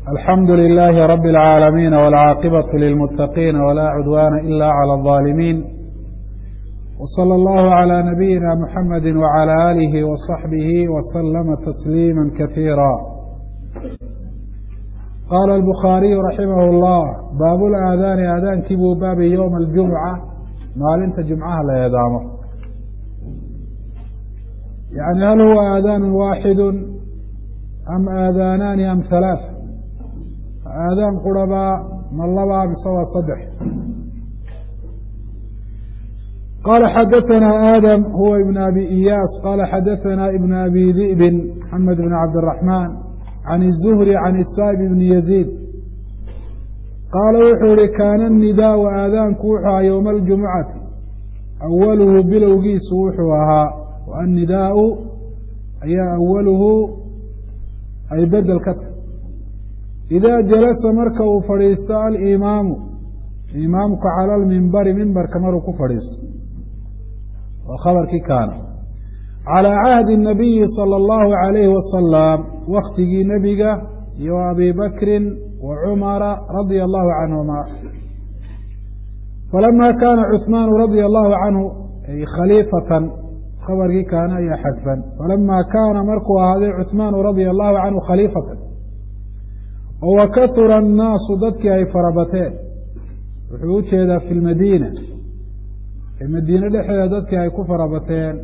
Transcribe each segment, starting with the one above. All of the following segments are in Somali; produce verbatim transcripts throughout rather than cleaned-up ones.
الحمد لله رب العالمين والعاقبة للمتقين ولا عدوان إلا على الظالمين وصلى الله على نبينا محمد وعلى آله وصحبه وسلم تسليما كثيرا. قال البخاري رحمه الله: باب الآذان آذان كبو باب يوم الجمعة maalinta جمعها la eedaamo. يعني هل هو آذان واحد أم آذانان أم ثلاثة؟ آذان قربا من لبا بسوى صدح. قال حدثنا آدم هو ابن أبي إياس قال حدثنا ابن أبي ذئب محمد بن عبد الرحمن عن الزهري عن السائب بن يزيد قال وحوري كان النداء وآذان كوحا يوم الجمعة أوله بلوغي سوحها، والنداء أي أوله أي بدل كتب. إذا جلس مركه فريست الإمام إمامك على المنبر منبر كمرك فريست، وخبر كي كان على عهد النبي صلى الله عليه وسلم وقت نبيه وأبي بكر وعمر رضي الله عنهما. فلما كان عثمان رضي الله عنه أي خليفة، خبر كي كان أي حذفا، فلما كان مركه هذا عثمان رضي الله عنه خليفة وكثر الناس ضدك أي فربتين وحوش هذا في المدينة في المدينة لحيا ضدك أي كفربتين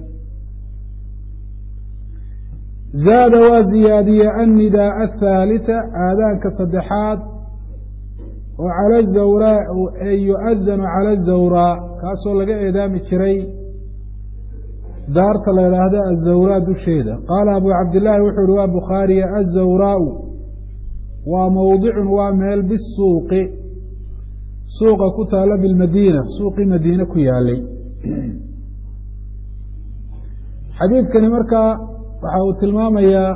زاد وزيادية النداء الثالثة آذان كصدحات وعلى الزوراء أي يؤذن على الزوراء كاسو لقى إدام الشري دارت لهذا الزوراء دشيدة. قال أبو عبد الله وحروا بخاري الزوراء وموضع ومال بالسوق سوق كتال بالمدينة سوق مدينة كيالي. حديث كان مركا وحاوت المامية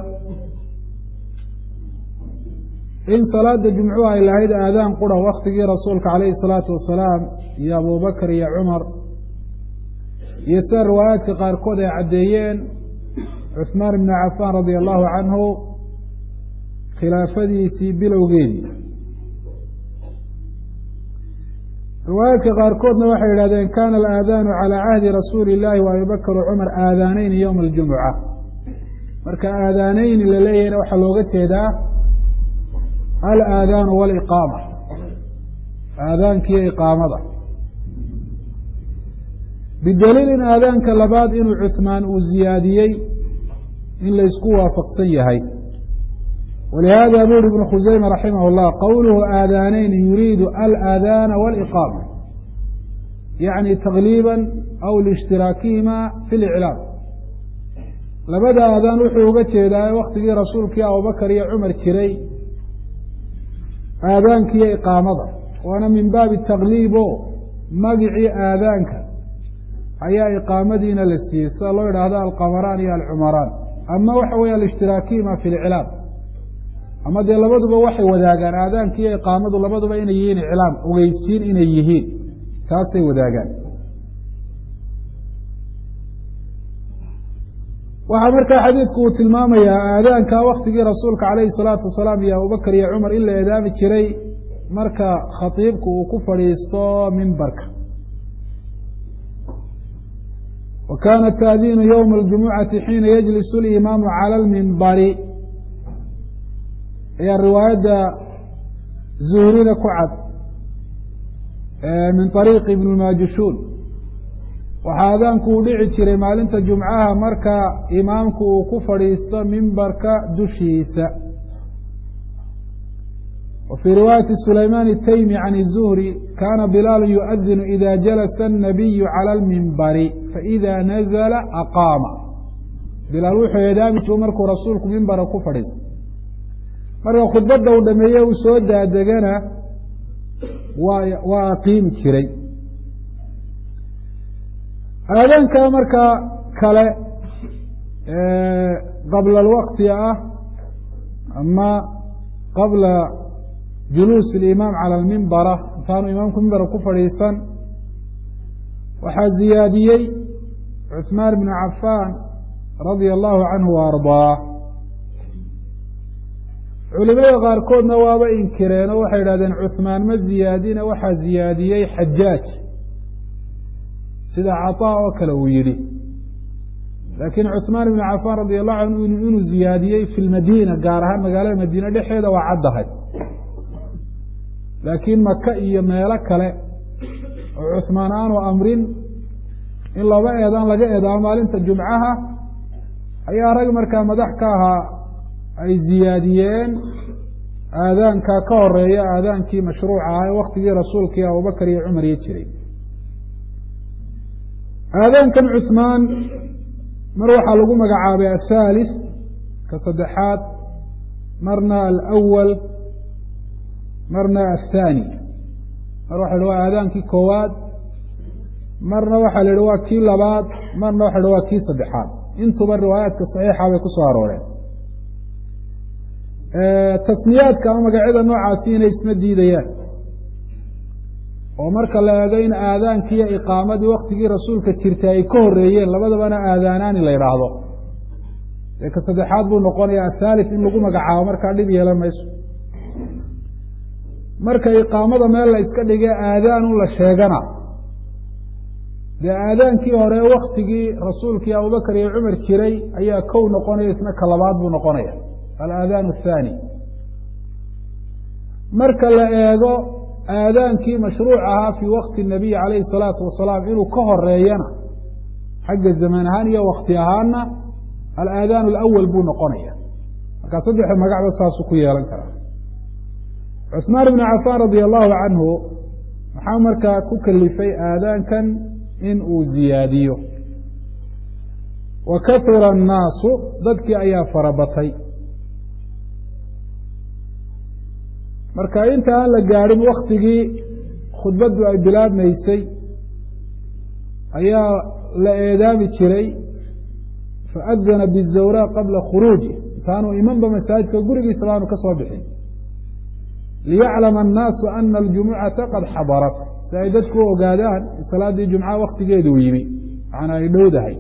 إن صلاة الجمعة إلى هيدا آذان قرى وقت رسولك عليه الصلاة والسلام يا أبو بكر يا عمر يسار روايات قاركود عديين عثمان بن عفان رضي الله عنه khilaafadiisii bilowgeedii. riwaayadka qaarkoodna waxay yidhahdeen kaana alaadaanu calaa cahdi rasuuli illaahi wa abi bakr wa cumar aadaanayni yowma aljumuca. marka aadaanayni la leeyahayna waxaa looga jeedaa alaadaanu waaliqaama, aadaankiiyo iqaamada, bidaliil in aadaanka labaad inuu cuthmaan uu ziyaadiyey in laysku waafaqsan yahay. ولهذا يقول ابن خزيمة رحمه الله قوله آذانين يريد الآذان والإقامة، يعني تغليبا أو لاشتراكهما في الإعلام. لبدا آذان وحوقة إلى وقت رسولك يا أبو بكر يا عمر كري آذانك يا إقامة، وأنا من باب التغليب مقعي آذانك أي إقامة دين للسياسة الله يرى هذا القمران يا العمران. أما وحوية لاشتراكهما في الإعلام، ama dee labaduba waxay wadaagaan aadaanka iyo iqaamadu labaduba inay yihiin iclaam ogeysiin inay yihiin, taasay wadaagaan. waxaa markaa xadiidku uu tilmaamayaa aadaanka waktigii rasuulka calayhi salaatu wasalaam iyo abubakar iyo cumar in la eedaami jiray marka khatiibku uu ku fadhiisto mimbarka. wa kaana taadiinu yowma aljumucati xiina yajlisu alimaamu cala almimbari ayaa riwaayadda zuhrida ku cad min طariiqi ibn اlmaajushuun. waxaa aadaanku uu dhici jiray maalinta jumcaha marka imaamku uu ku fadhiisto mimbarka dushiisa. wa fii riwaayati sulaymaan الtaymi can الzuhri kaana bilaalu yuؤdinu ida jalasa الnabiyu calى اlmimbari faإida nazla aqaama. bilaal wuxuu eedaami jiru markuu rasuulku mimbara ku fadhiisto, marka khudbadda uu dhameeye uu soo daadegana waa waa aqiimi jiray. aadaanka markaa kale qabla alwaqti ah ama qabla juluusi alimaam cala almimbara intaanu imaamku mimbara ku fadhiisan waxaa ziyaadiyey cuثmaan bnu cafaan radia allahu canhu wa ardaah. culimada qaarkoodna waaba inkireen oo waxay idhahdeen cuhmaan ma ziyaadina waxaa ziyaadiyey xajaaj sida caطaa oo kale uu yidhi laakiin cuثmaan ibn cafaan radi allahu canhu inuu ziyaadiyey fi lmadiina gaar ahaan magaalada madiine dhexeeda waa caddahay laakiin maka iyo meelo kale oo cuثmaan aanu amrin in looba eedaan laga eedaamo maalinta jumcaha ayaa rag markaa madax ka ahaa ay ziyaadiyeen aadaanka ka horeeya aadaankii mashruuca ah ee waktigii rasuulkii abubakar iyo cumar iyo jiray aadaankan cuثmaan mar waxaa lagu magacaabay aلثالث ka saddexaad marna alأwal marna aلثاني mar waxa ha waa aadaankii koowaad marna waxaa la yihi waa kii labaad marna waxa ha waa kii saddexaad intuba riwaayaadka صaxiixa bay ku soo arooreen tasniyaadka ama magacyada noocaasi inay isma diidayaan oo marka la eego in aadaankii iyo iqaamadii waktigii rasuulka jirtay ay ka horeeyeen labadabana aadaanaani la yidhaahdo dee ka saddexaad buu noqonaya athaalith in lagu magacaabo markaa dhib yeelan mayso marka iqaamada meel la iska dhige aadaanu la sheegana dee aadaankii hore waktigii rasuulkii abubakar iyo cumar jiray ayaa kow noqonaya isna ka labaad buu noqonaya alaadaan athaani marka la eego aadaankii mashruuc ahaa fii wakti nabiy calayhi salaatu wasalaam inuu ka horeeyana xagga zamaan ahaan iyo wakti ahaana alaadaan alawal buu noqonaya markaa saddexda magacba saasuu ku yeelan karaa cuثmaan ibnu cafaan radia allahu canhu maxaa markaa ku kalifay aadaankan in uu ziyaadiyo wa kahura annaasu dadkii ayaa farabatay marka inta aan la gaadhin waktigii khudbaddu ay bilaabmaysay ayaa la eedaami jiray faadana bizawraa qabla khuruuji intaanu imanba masaajidka gurigiisa baanu ka soo bixin liyaclama annaasu ana aljumucata qad xadarat si ay dadku u ogaadaan in salaaddii jumcaha waktigeeduu yimi macnaa ay dhowdahay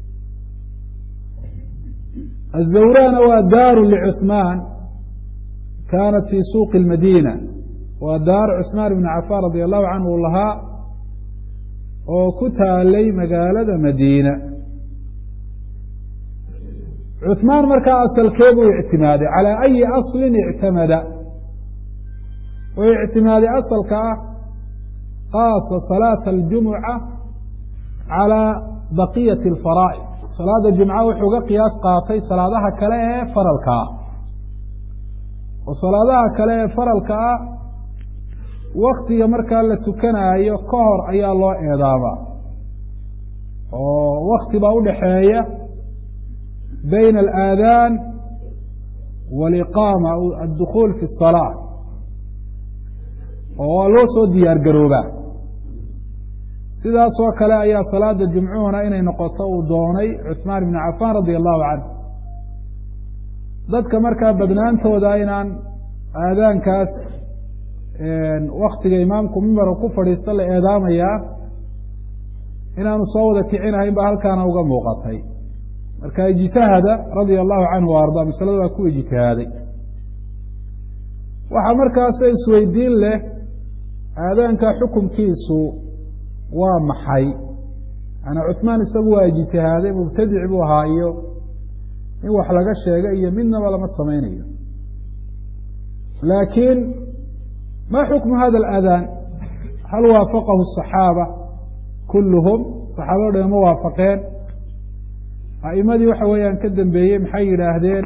azawraana waa daaru licuثmaan kaanat fii suuqi اlmadiina waa daar cuثmaan ibn cafaan radi allahu canhu lahaa oo ku taalay magaalada madiina cuثmaan markaa asalkee buu ictimaaday calى ayi aslin ictamada wuxuu ictimaaday asalka ah qaasa salaata aljumuca calى baqiyati اlfaraa'id salaada jumca wuxuu ga qiyaas qaatay salaadaha kale ee faralka ah oo salaadaha kale ee faralka ah waktiga markaa la tukanaayo ka hor ayaa loo eedaamaa oo wakti baa udhaxeeya bayna alaadaan waaliqaama aw addukhuul fi الsalaa oo waa loo soo diyaar garoobaa sidaasoo kale ayaa salaada jumcuhuna inay noqoto uu doonay cuثmaan ibnu cafaan radia allahu canhu dadka markaa badnaantooda inaan aadaankaas waktiga imaamku mimbarka ku fadhiista la eedaamayaa inaanu soo wada kicinahayn ba halkaana uga muuqatay marka ijtihada radia allahu canhu wa arda masalada waa ku ijtihaaday waxaa markaasa isweydiin leh aadaanka xukumkiisu waa maxay ana cuثmaan isagu waa ijtihaaday mubtadic buu ahaa iyo in wax laga sheega iyo midnaba lama samaynayo laakiin ma xukmu hada اlaadaan hal waafaqahu الصaxaaba kulluhum saxaabado dhan ma waafaqeen a'imadii waxa weeyaan ka dambeeyey maxay yidhaahdeen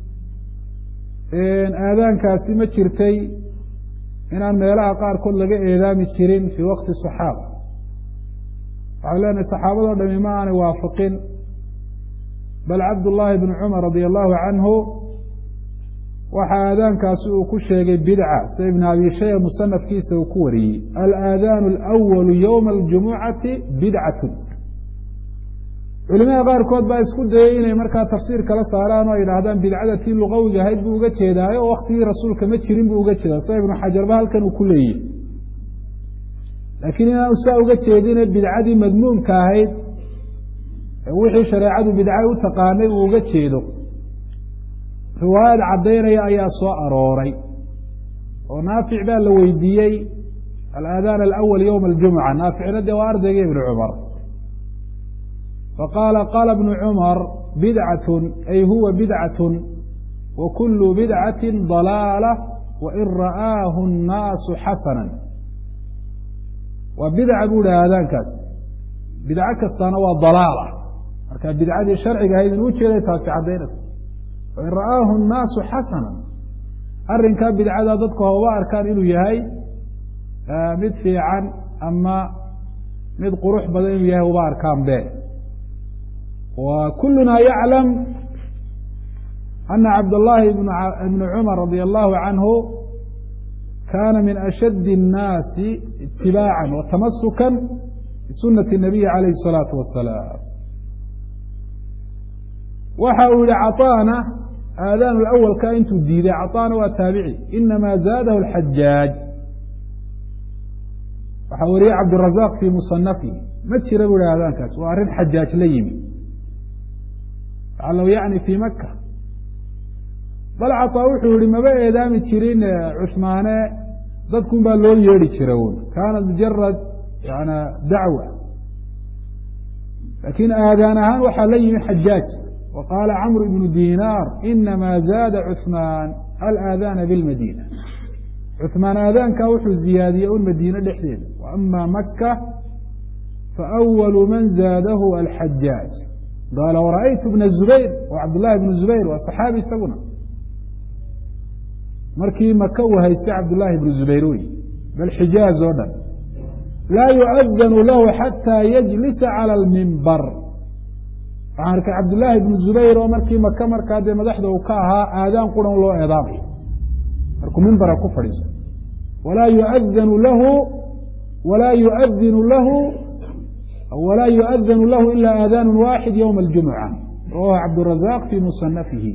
aadaankaasi ma jirtay inaan meelaha qaarkood laga eedaami jirin fii waqti الصaxaaba waxay leenahay saxaabadoo dhami ma aanay waafaqin bal cabdullaahi bnu cumar radia allahu canhu waxa aadaankaasi uu ku sheegay bidca sida ibn abi shayba musanafkiisa uu ku wariyey alaadaanu alawalu yowma aljumucati bidcatun culimada qaarkood baa isku dayey inay markaa tafsiir kala saaraan oo ay yidhaahdaan bidcada tii luqawiga ahayd buu uga jeedaayo oo waktigii rasuulka ma jirin buu uga jeedaa sida ibnu xajarba halkan uu ku leeyihi laakiin inaanu saa uga jeedine bidcadii madmuumka ahayd wixii shareecadu bidca u taqaanay uu uga jeedo riwaayad caddaynaya ayaa soo arooray oo naafic baa la weydiiyey alaadaan alawal yowma aljumuca naaficna dee waa ardayga ibni cumar faqaala qaala ibnu cumar bidcatun ay huwa bidcatun wa kulu bidcatin dalaala wain ra'aahu annaasu xasanan waa bidca buu ihi aadaankaas bidco kastaana waa dalaala marka bidcadii sharciga ahayd inuu jeeday taasi caddaynaysa wain ra'aahu annaasu xasanan arrinkaa bidcada dadku hauba arkaan inuu yahay mid fiican ama mid qurux badan inuu yahay uba arkaan be wa kuluna yaclam ana cabdاllahi ibna cumar radi allahu canhu kana min ashaddi الnaasi itibaaca watamasuka bisunati الnabiyi calayhi الsalaatu wasalaam waxa uu yihi caطaana aadaan awalka intuu diiday caطaana waa taabici inama zaadahu اxajaaj waxaa wariyey cabdirazaq fii musanafihi ma jira bu hi aadaankaas waa arrin xajaaj la yimi lacallahu yacni fii maka bal caطaa wuxuu yihi maba eedaami jirin cusmaane dadkun baa loo yeedhi jira un kaanat mujarad yana dacwa laakiin aadaan ahaan waxaa la yimi xajaaj wa qaala camru ibnu dinaar inama zaada cuثmaan alaadaana bilmadina cuثmaan aadaankaa wuxuu ziyaadiyey un madiine dhexdeeda wa ama maka faأwalu man zaadahu alxajaaj qaala wara'aytu bna zubayr wa cabdullahi bnu zubayr waa صaxaabi isaguna markii maka uu haystay cabdullaahi bnu zubayr wey bal xijaaz oo dhan laa yu'adanu lahu xataa yajlisa calى اlmimbar waxaan arkay cabdullaahi bnu zubayr oo markii maka markaa dee madaxda uu ka ahaa aadaan quran loo eedaamayo markuu mimbara ku fadhiisto walaa yuadanu lahu walaa yuadinu lahu walaa yu'adanu lahu ila aadaanu waaxid ywma اljumuca rawahu cabdurazaq fii musanafihi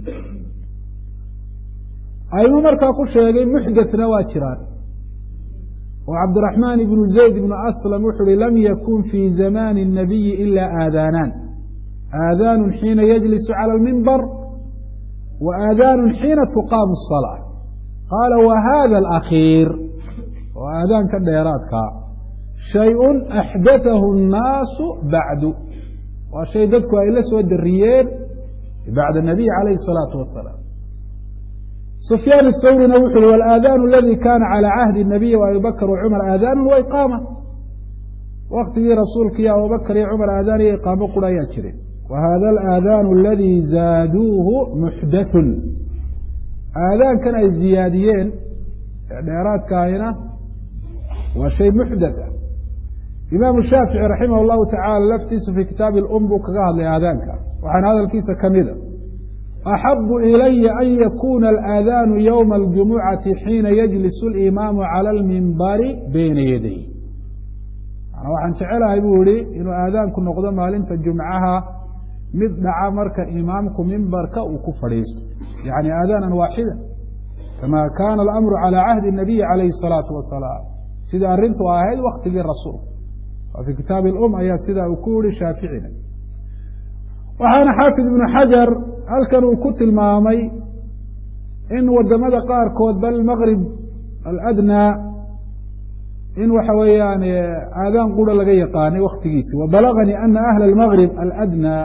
ayuu markaa ku sheegay muxdaثna waa jiraan oo cabdiraxmaan ibnu zayd ibnu aslam wuxu uhi lam yakun fii zamani الnabiyi ila aadaanaan aadaanu xiina yajlisu calى اlmimbar wa aadaanu xiina tuqaamu الصalاة qaala wa hada alakhiir oo aadaanka dheeraadkaa shay-un axdathahu الnaasu bacdu waa shay dadku ay la soo dariyeen bacda الnabiy calayhi الsalaatu wasalaam sufyaan الthawrina wuxu uhi walaadaanu aladi kana calى cahdi الnabiyi wa abi bakr wacumar aadaanu wa iqaama waktigii rasuulka iyo abubakr iyo cumar aadaan iyo iqaamo qura ayaa jiray wa hada alaadaanu aladi zaaduuhu muxdaثun aadaankan ay ziyaadiyeen ee dheeraadkaahina waa shay muxdaث ah imaamu shaafici raximah اllahu tacala laftiisu fii kitaabi اlum buu kaga hadlay aadaanka waxaana hadalkiisa kamida axabu ilaya an yakuna alaadaanu ywma اljumucati xiina yajlisu اlimaamu calى اlmimbari bayna yaday manaa waxaan jecelahay buu yihi inuu aadaanku noqdo maalinta jumcaha mid dhaca marka imaamku mimbarka uu ku fadhiisto yani aadaanan waaxida kama kana alamru calى cahdi الnabiyi calayhi الsalaatu wasalaam sida arrintu ahayd waktigii rasuulka waa fii kitaabi اlum ayaa sidaa uu ku yihi shaaficina waxaana xaafid ibnu xajar halkan uu ku tilmaamay in wadamada qaarkood bal maqrib aladnaa in waxa weeyaan aadaan qura laga yaqaanay waktigiisi wabalaganii ana ahla almaqrib aladnaa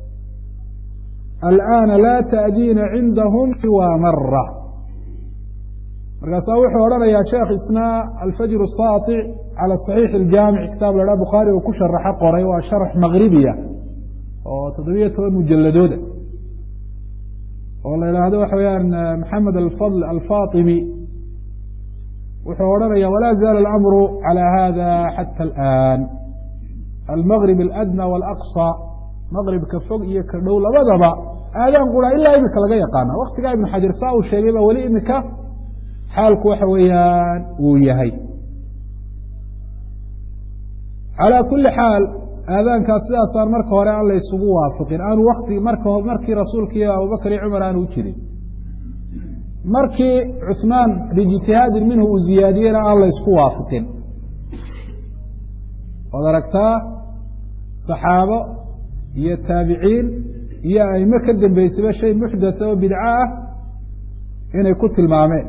alآana laa taأdiina cindahum siwa mara markaasaa wuxuu odhanayaa sheekh isna alfajr الsaaطic calى صaxiix اjaamic kitaab la haha bukhaari uu ku sharaxo qoray waa sharx maqribiya oo toddobiyo toban mujaladooda oo la idhaahdo waxa weyaan maxamed alfadl alfaطimi wuxuu odhanaya walaa zaala اlamru calى hada xatى alآn almgrib اladnى wاlأqصى maqribka fog iyo ka dhow labadaba aadaan qura ilaa imika laga yaqaana waktigaa ibnu xajar saa uu sheegay ba weli imika xaalku waxa weeyaan uu yahay calaa kuli xaal aadaankaas sidaasaan marka hore aan la isugu waafiqin aanu wakti marka markii rasuulka iyo abubakr iyo cumar aanu u jirin markii cuثmaan biijtihaadin minhu uu ziyaadiyena aan la isku waafiqin waad aragtaa saxaabo iyo taabiciin iyo aimo ka dambeysaba shay muxdatha oo bidco ah inay ku tilmaameen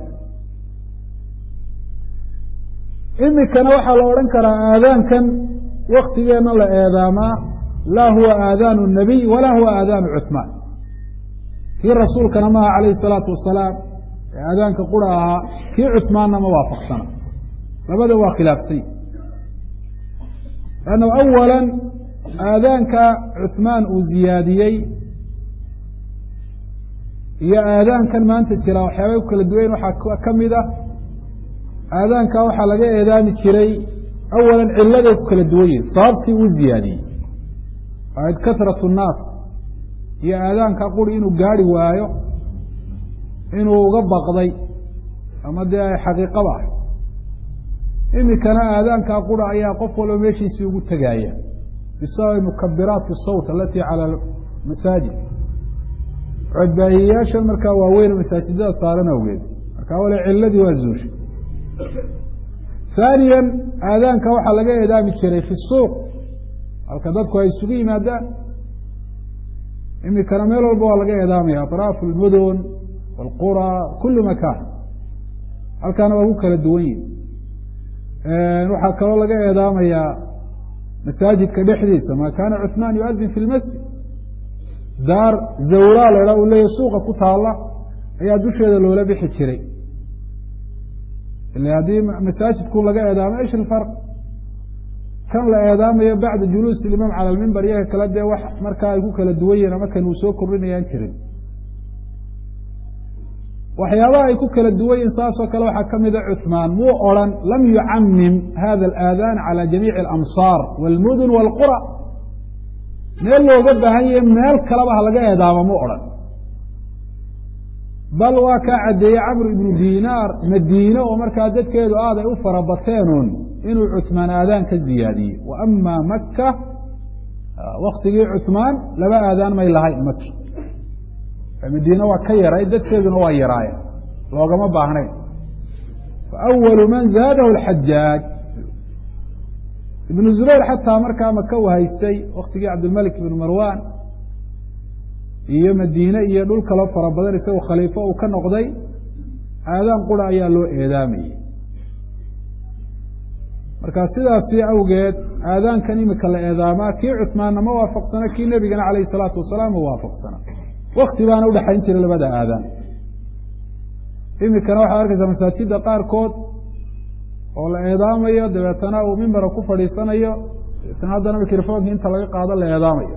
imikana waxaa la odhan karaa aadaankan waktigeena la eedaamaa laa huwa aadaanu الnabiy walaa huwa aadaanu cuثmaan kii rasuulkana maaha calayhi الsalaatu wasalaam ee aadaanka qura ahaa kii cuثmaanna ma waafaqsana labada waa khilaafsany lannu awala aadaanka cuثmaan uu ziyaadiyey iyo aadaankan maanta jira waxyaabay ku kala duwayn waxaa ka mid ah aadaanka waxaa laga eedaami jiray awalan ciladay ku kala duwan yihin sababtii uu ziyaadiyey ahayd kasratu الnaas iyo aadaanka quri inuu gaari waayo inuu uga baqday ama dee ay xaqiiqaba ah imikana aadaankaa qura ayaa qof walba meeshiisii ugu tegaaya bisababi mukabiraati sawt alatii cala masaajid codbaahiyayaashan markaa waaweyn masaajidada saaran awgeed markaa wale ciladii waa zuushay haaniya aadaanka waxaa laga eedaami jiray fi suuq halka dadku ay isugu yimaadaan imikana meel walba waa laga eedaamaya aطraafu اlmudun wاlqura kulu makan halkaana waa ku kala duwan yihin waxaa kaloo laga eedaamayaa masaajidka dhexdiisa ma kaana cuثmaan yuadin fi lmasjid daar zawraa la idhaha u leeya suuqa ku taala ayaa dusheeda loola bixi jiray ila haddii masaajidku laga eedaamo ish ilfarq kan la eedaamayo bacda juluusi imaam cala lmimbar iyaga kale dee wax markaa ay ku kala duwan yihin ama kan uu soo kordhinayaan jirin waxyaabaha ay ku kala duwan yihin saasoo kale waxaa ka mida cuثmaan muu odran lam yucamim hada اlaadan calى jamiici اlamsaar wاlmudun wاlqura meel looga baahan yahe meel kaleba ha laga eedaamo mu odhan bal waa kaa caddeeyey camr ibnu dinaar madiine oo markaa dadkeedu aad ay u farabateenun inuu cuثmaan aadaan ka ziyaadiyey wa ama maka waktigii cuثmaan laba aadaan may lahayn maki madiine waa ka yaray dadkeeduna waa yaraayeen loogama baahnayn faأwalu man zaadahu اxajaaj ibnu zubayr xataa markaa maka u haystay waktigii cabdilmalik ibnu marwan iyo madiine iyo dhul kaloo fara badan isagoo khaliifo uu ka noqday aadaan qura ayaa loo eedaamayey marka sidaasi awgeed aadaankan imika la eedaamaa kii cuثmaanna ma waafaqsana kii nebigana calayh الsalaatu wasalaam ma waafaqsana wakti baana udhexayn jiray labada aadaan imikana waxaad arkaysaa masaajida qaarkood oo la eedaamayo dabeetana uu mimbara ku fadhiisanayo dabeetana haddana microfonki inta laga qaado la eedaamayo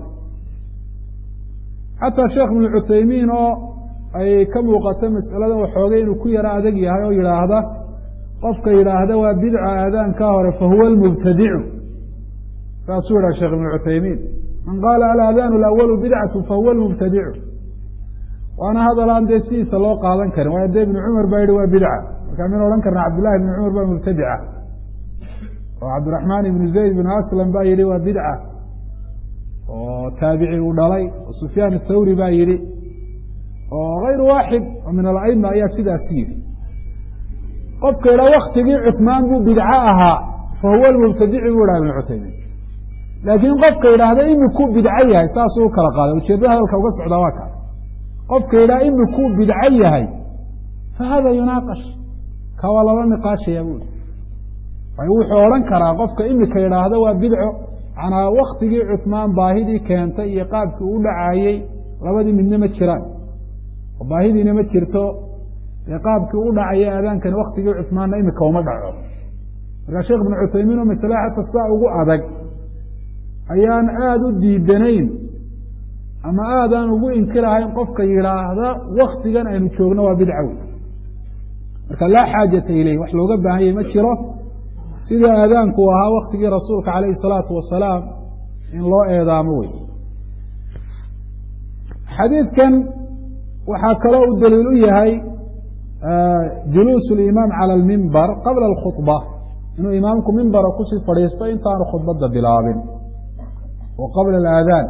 xataa sheekh ibnu cuthaymiin oo ay ka muuqato mas'aladan waxoogay inuu ku yaro adag yahay oo yidhaahda qofka yidhaahda waa bidca aadaankaa hore fahuwa almubtadicu saasuu yidhaha sheekh ibnu cuthaymiin man qaala alaadaanu alawalu bidcatu fahuwa almubtadicu waana hadal aan dee sidiisa loo qaadan karin waayo dee ibnu cumar baa yihi waa bidca markaa min odhan karna cabdillahi ibnu cumar baa mubtadica oo cabdiraxmaan ibnu zayd ibnu aslam baa yihi waa bidca oo taabici uu dhalay oo sufyaan athawri baa yihi oo kayru waaxid oo min ala'ima ayaa sidaas yidhi qofka yidhaha waktigii cuثmaan buu bidco ahaa fahuwa almubtadici buu dhaha ibnu cuthaymiin laakiin qofka yidhaahda imikuu bidco yahay saasuu u kala qaaday ujeedada hadalka uga socdaa waa kaa qofka yidhaha imikuu bidco yahay fa hada yunaaqash ka waa lala niqaashaya buuri waayo wuxuu odhan karaa qofka imika yidhaahda waa bidco manaa waktigii cuثmaan baahidii keentay iyo qaabkii u dhacaayey labadii midna ma jiraan oo baahidiina ma jirto ee qaabkii u dhacaya aadaankani waktigii cuثmaanna imika uma dhaco markaa sheekh ibnu cuthaymiin oo masale xata saa ugu adag ayaan aada u diidanayn ama aadaan ugu inkirahayn qofka yidhaahda waktigan aynu joogno waa bidca wey marka laa xaajata ileyh wax looga baahan yahy ma jiro sidii aadaanku ahaa waktigii rasuulka calayhi الsalaatu wasalaam in loo eedaamo wey xadiidkan waxaa kaloo u daliil u yahay juluus اlimaam calى اlmimbar qabla اlkhuطba inuu imaamku mimbara kusii fadhiisto intaanu khudbadda bilaabin wa qabla اlaadaan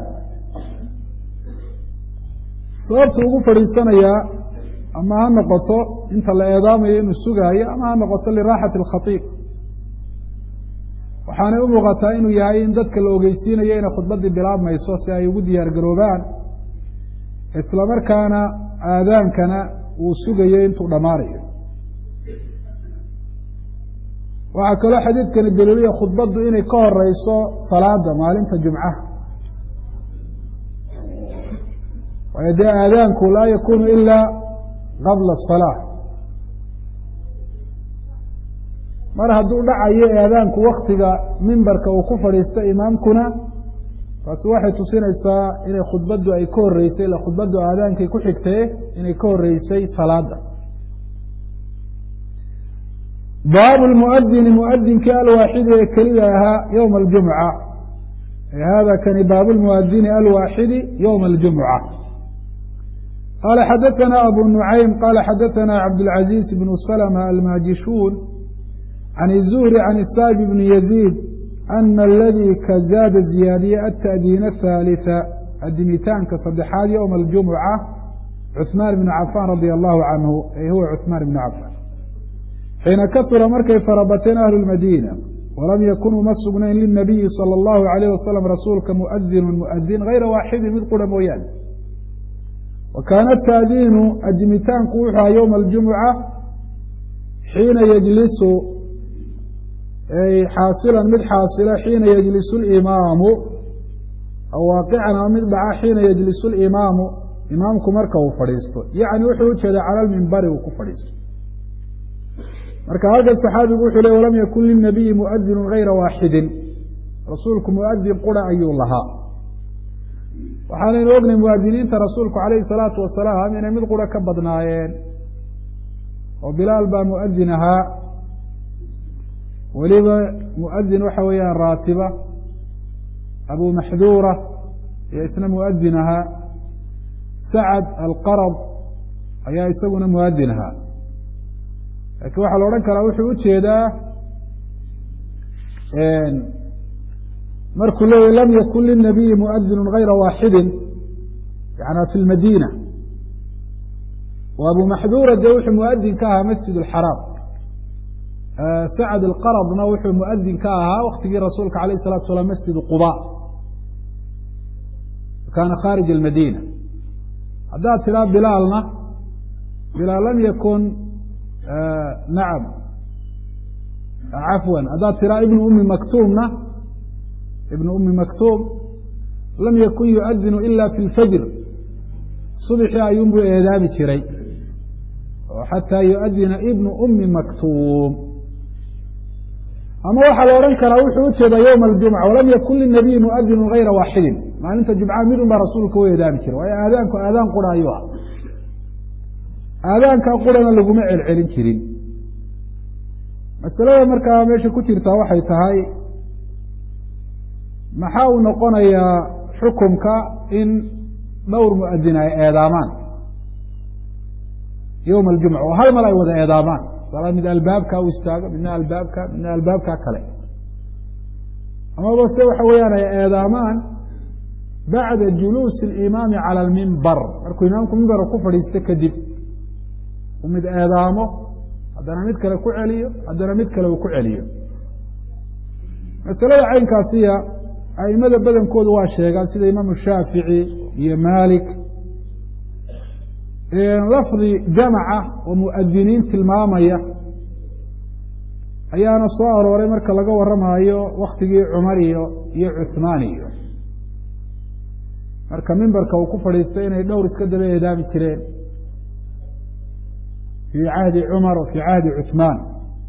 sababta ugu fadhiisanayaa ama ha noqoto inta la eedaamayo inuu sugaayo ama ha noqoto liraaxati اlkhaiib waxaanay u muuqataa inuu yahay in dadka la ogeysiinayo inay khudbaddii bilaabmayso si ay ugu diyaar garoobaan isla markaana aadaankana uu sugayo intuu dhammaanayo. waxaa kaloo xadiidkani daliiliya khudbaddu inay ka horeyso salaada maalinta jumcaha, waayo dee aadaanku laa yakunu ilaa qabla asalaa. mar hadduu dhacayo aadaanku waktiga mimbarka uu ku fadhiista imaamkuna, taasi waxay tusinaysaa inay khudbaddu ay ka horeysay, ila khudbaddu aadaankay ku xigtee inay ka horeysay salaada. baabu lmuadini muadinkii alwaaxidi ee kelida ahaa yowma aljumca, hada kani baabu lmuadini alwaaxidi yowma aljumca. qaala xadaثana abu nucaym qaala xadaثana cabdاlcaزiiz bnu slma almaajishuun can الzuhri can الsaaib bni yaziid ana aladii ka zaada ziyaadiye ata'diina ahaaliثa adimitaanka saddexaad yowma aljumca cuثmaan bnu cafaan radia allahu canhu ay huwa cuثmaan bnu cafaan xiina kasura markay farabateen ahlu lmadiina walam yakun uma sugnayn linabiyi salى اllahu alayh wasalam rasuulka muadinu muadin gayra waaxidin mid qura mooyaane. wa kaana taadiinu adimitaanku wuxuu aha yowma aljumca xiina yejlisu ay xaasilan mid xaasila xiina yejlisu limaamu aw waaqican ama mid dhaca xiina yejlisu limaamu imaamku marka uu fadhiisto, yacni wuxuu ujeeda cala lmimbari uu ku fadhiisto. marka halkan saxaabigu wuxuu le walam yakun linabiyi muadinu gayra waaxidin, rasuulku muadin qura ayuu lahaa. waxaanaynu ognay muadiniinta rasuulku calayhi salaatu wasalaam inay mid qura ka badnaayeen, oo bilaal baa muadin ahaa, weliba muadin waxa weeyaan raatiba, abu maxduura iyo isna muadin ahaa, sacad alqarad ayaa isaguna muadin ahaa. laakiin waxaa la odhan karaa wuxuu ujeedaa markuu leeyahy lam yakun linabiyi muadinu gayra waaxidin yana fi lmadiina, wa abu maxduura dee wuxuu muadin ka ahaa masjid alxaraam, sacad alqaradna wuxuu muadin ka ahaa waktigii rasuulka alayh الsalatu salaam masjid quba, kaana khaarij almadiina. haddaad tidhaa bilaalna bilaal lam yakun nacam cafwan haddaad tiraa ibnu umi maktuumna ibnu umi maktuum lam yakun yuadinu ila fi lfajr, subxii ayuunbuu eedaami jiray, oo xataa yuadina ibnu umi maktuum. ama waxaa la odhan karaa wuxuu ujeedaa yowma aljumca walam yakun linabiyi muadinu gayra waaxidin, maalinta jumca midun baa rasuulka u eedaami jiray, waayo aadaanku aadaan qura ayuu ah, aadaankaa qurana laguma celcelin jirin. masalada markaa meesha ku jirtaa waxay tahay maxaa uu noqonayaa xukumka in dhowr muadin ay eedaamaan yowma aljumca oo hal mal ay wada eedaamaan, sala mid albaabkaa u istaago, midna albaabka midna albaabkaa kale, amaba se waxa weeyaan ay eedaamaan bacda juluusi alimaami cala almimbar, markuu imaamku mimbarka ku fadhiisto kadib mid eedaamo haddana mid kale ku celiyo haddana mid kale uu ku celiyo. masalada caynkaasiya aimada badankoodu waa sheegaan sida imaamu shaafici iyo malik, lafdi jamaca oo muadiniin tilmaamaya ayaana soo arooray marka laga waramayo waktigii cumar iyo iyo cuثmaan iyo marka mimbarka uu ku fadhiistay inay dhowr iska daba eedaami jireen في cahdi cmar وفي cahdi cuثmaan,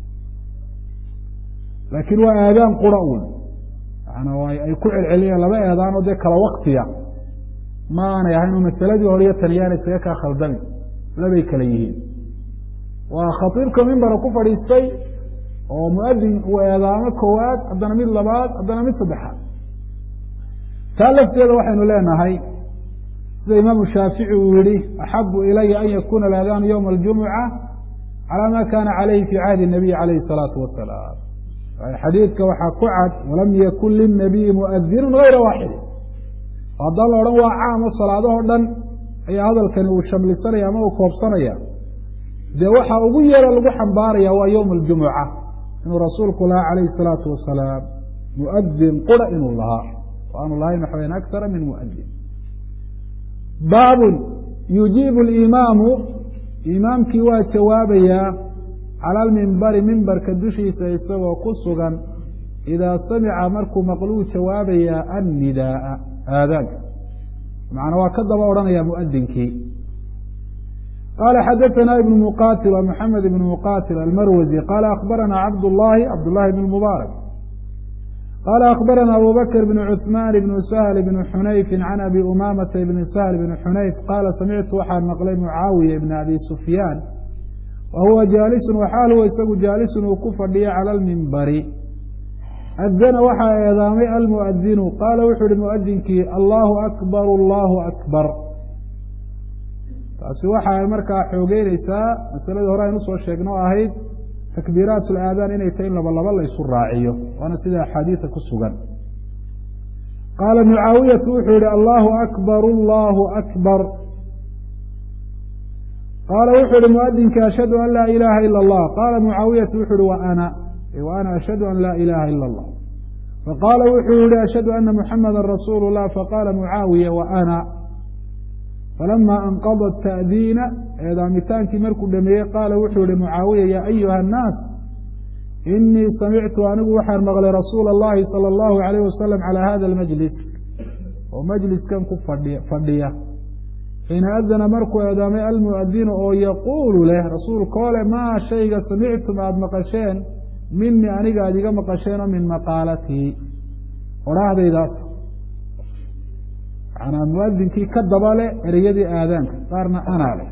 laakiin waa aadaan qura un ay ku celceliyeen laba eedaan oo dee kala waktiya ma aanay ahayn oo masaladii hore iyo tanyaana isaga kaa khaldami, labay kala yihiin. waa khatiibka mimbara ku fadhiistay oo muadin uu eedaamo koowaad, haddana mid labaad, haddana mid saddexaad. taa lafteeda waxaynu leenahay sida imaamu shaafici uu yihi axabu ilaya an yakuna aadaanu ywma aljumuca calى ma kana calayhi fi cahdi الnabiy alayhi الsalaatu wasalaam. xadiidka waxaa ku cad walam yakun linabiyi muadinu gayra waaxidin, haddaan la odhan waa caamo salaadahoo dhan ayaa hadalkani uu shamlisanaya ama uu koobsanaya, dee waxaa ugu yeero lagu xambaaraya waa ywma aljumuca inuu rasuulku lahaa calayhi الsalaatu wasalaam muadin qura inuu lahaa, aanu lahayn waxa weyaan akara min muadin. baab yujiibu اlimaamu imaamkii waa jawaabayaa cala almimbari mimbarka dushiisa isagoo ku sugan idaa samica markuu maqluu jawaabayaa annidaa'a aadaanka macnaa waa ka daba odhanaya muadinkii qaala xadaثana ibnu muqatil wa moxamed ibnu muqatil almarwazi qaala akhbarana cabdullahi cabdullahi bn mubaarak qaala akhbarana abu bakr bn cuثmaan bn sahl bn xunayfi can abi umamata bn sahl bn xunayf qaala samictu waxaan maqlay mucaawiya bn abi sufyaan wa huwa jaalisun waxaal huwa isagu jaalisun uu ku fadhiya cala almimbari adana waxaa eedaamay almuadinu qaala wuxuu ihi muadinkii allahu akbar allahu akbar taasi waxaa markaa xoogeynaysaa masaladii hore aynu usoo sheegno o ahayd takbiiraat alaadaan inay tahay in laba laba la ysu raaciyo waana sida axaadiida ku sugan qaala mucaawiyatu wuxuu yihi allahu akbar allahu akbar qaala wuxuu ihi muadinkii ashhadu an laa ilaaha ila allah qaala mucaawiyatu wuxuu ihi wa ana wa ana ashhadu an laa ilaaha ila allah faqaala wuxuu yihi ashhadu ana muxamada rasuulu llah faqaala mucaawiya wa ana falama anqada ta'diina eedaamitaankii markuu dhameeyey qaala wuxuu yihi mucaawiya yaa ayuha annaas inii samictu anigu waxaan maqlay rasuula اllahi salى اllahu alayh wasalam calى hada almajlis oo majliskan ku fadhiya fadhiya xiina adana markuu eedaamay almuadinu oo yaquulu leh rasuulkoo leh maa shayga samictum aada maqasheen minii aniga aada iga maqasheenoo min maqaalatii odhaahdaydaas manaa muadinkii ka daba leh ereyadii aadaanka qaarna anaa leh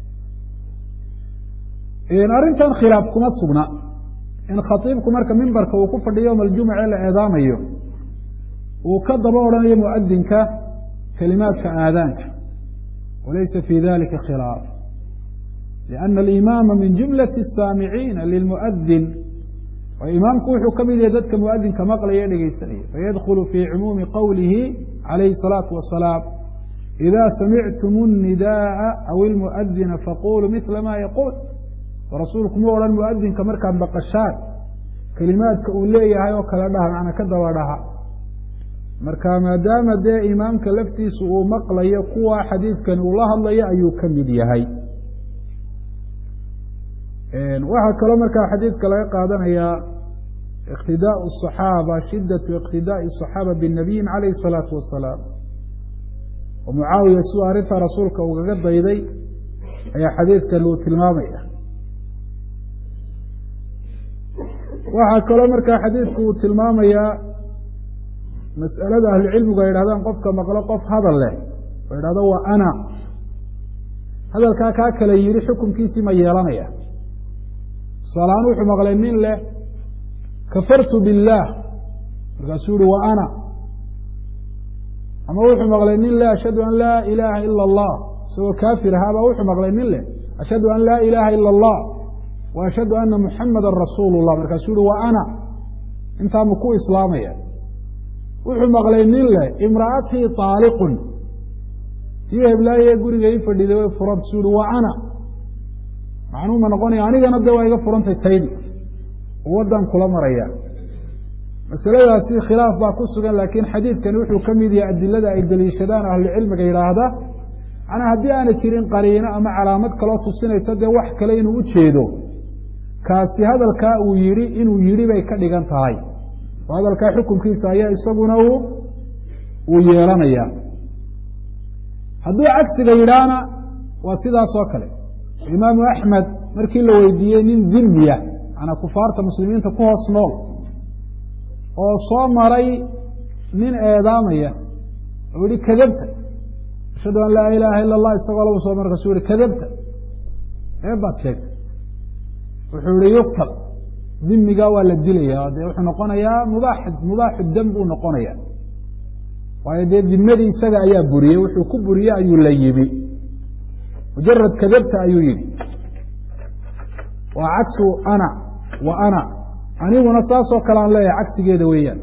arrintan khilaaf kuma sugna in khatiibku marka mimbarka uu ku fadhiyo yowma aljumuca la eedaamayo uu ka daba odhanayo muadinka kelimaadka aadaanka walaysa fi dalika khilaaf liana alimaama min jumlati asaamiciina lilmuadin oo imaamku wuxuu ka mid yahay dadka muadinka maqlaya e dhegeysanaya fayadkhulu fii cumuumi qowlihi calayhi الsalaatu wasalaam ida samictum الnidaءa aw ilmuadina faquluu mila ma yaquul rasuulku ma odhan muadinka markaad maqashaan kelimaadka uu leeyahay oo kale dhaha macna ka daba dhaha marka maadaama dee imaamka laftiisu uu maqlayo kuwa xadiidkani uu la hadlayo ayuu ka mid yahay waxaa kaloo markaa xadiidka laga qaadanayaa iqtidaau الصaxaaba shidatu iqtidaai الصaxaaba binabiyin calayhi الsalaatu wasalaam oo mucaawiya siduu arrintaa rasuulka ugaga dayday ayaa xadiidkani uu tilmaamaya waxaa kaloo markaa xadiidku uu tilmaamayaa mas'alada ahlucilmigu ay yidhahdaan qofka maqlo qof hadal leh oo yidhahdo waa ana hadalkaa kaa kale yidhi xukunkiisii ma yeelanaya tusaalahaan wuxuu maqlay nin leh kafartu biاllaah markaasuu yihi wa ana ama wuxuu maqlay nin leh ashhadu an laa ilaaha ila اllah isagoo kaafir ahaaba wuxuu maqlay nin leh ashhadu an laa ilaaha ila اllah wa ashhadu ana muxamada rasuulu llah markaasuu yihi wa ana intaa ma ku islaamaya wuxuu maqlay nin leh imra'atii طaaliqun tii heblaaye guriga ii fadhiday way furanta suu yihi wa ana macnuu ma noqonaya anigana de waa iga furantay taydi waddan kula maraya masaladaasi khilaaf baa ku sugan laakiin xadiidkani wuxuu ka mid yahay adilada ay deliishadaan ahlucilmiga yidhaahda manaa haddii aana jirin qariino ama calaamad kaloo tusinaysa dee wax kale inuu u jeedo kaasi hadalkaa uu yidhi inuu yidhi bay ka dhigan tahay oo hadalkaa xukunkiisa ayaa isaguna uu uu yeelanaya hadduu cagsiga yidhaahna waa sidaas oo kale imaamu axmed markii la weydiiyey nin dhimiya manaa kufaarta muslimiinta ku hoos nool oo soo maray nin eedaamaya oo yihi kadabta ashhadu an laa ilaaha ila اllah isagoo lagu soo mara kasu yihi kadabta ee baad sheegtay wuxuu yihi yuktab dhimigaa waa la dilaya dee wuxuu noqonayaa mubaax mubaaxu dam buu noqonaya waayo dee dimadii isaga ayaa buriyey wuxuu ku buriyey ayuu la yibi mujarad kadabta ayuu yihi waa cagsu ana wa ana aniguna saasoo kale aan leeyahay cagsigeeda weeyaan